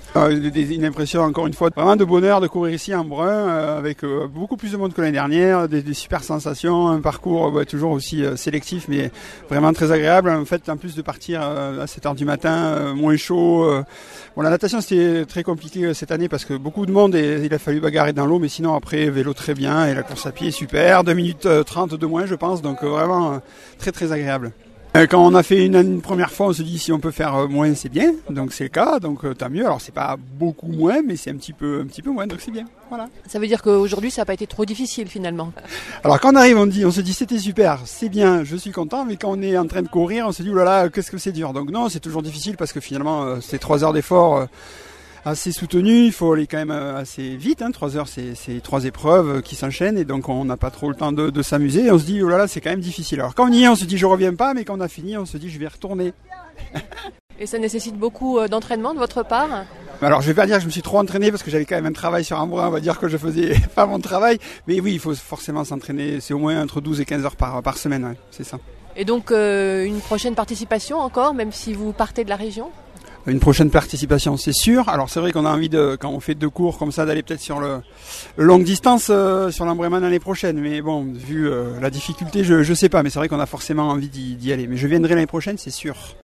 Une impression, encore une fois, vraiment de bonheur de courir ici en brun, avec beaucoup plus de monde que l'année dernière, des super sensations, un parcours toujours aussi sélectif, mais vraiment très agréable. En fait, en plus de partir à 7h du matin, moins chaud. Bon, la natation, c'était très compliqué cette année parce que beaucoup de monde et il a fallu bagarrer dans l'eau, mais sinon après, vélo très bien et la course à pied est super. 2 minutes 30 de moins, je pense, donc vraiment très très agréable. Quand on a fait une première fois, on se dit si on peut faire moins, c'est bien. Donc c'est le cas, donc tant mieux. Alors c'est pas beaucoup moins, mais c'est un petit peu moins, donc c'est bien. Voilà. Ça veut dire qu'aujourd'hui, ça n'a pas été trop difficile finalement. Alors quand on arrive, on se dit c'était super, c'est bien, je suis content. Mais quand on est en train de courir, on se dit oulala, qu'est-ce que c'est dur. Donc non, c'est toujours difficile parce que finalement, c'est 3 heures d'effort. Assez soutenu, il faut aller quand même assez vite, 3 heures c'est 3 épreuves qui s'enchaînent et donc on n'a pas trop le temps de s'amuser et on se dit oh là là c'est quand même difficile. Alors quand on y est on se dit je reviens pas, mais quand on a fini on se dit je vais retourner. Et ça nécessite beaucoup d'entraînement de votre part? Alors je vais pas dire que je me suis trop entraîné parce que j'avais quand même un travail sur un bras, on va dire que je faisais pas mon travail, mais oui il faut forcément s'entraîner, c'est au moins entre 12 et 15 heures par semaine, ouais, c'est ça. Et donc une prochaine participation encore, même si vous partez de la région? Une prochaine participation, c'est sûr. Alors c'est vrai qu'on a envie quand on fait 2 cours comme ça, d'aller peut-être sur le longue distance sur l'Ambreman l'année prochaine. Mais bon, vu la difficulté, je sais pas. Mais c'est vrai qu'on a forcément envie d'y aller. Mais je viendrai l'année prochaine, c'est sûr.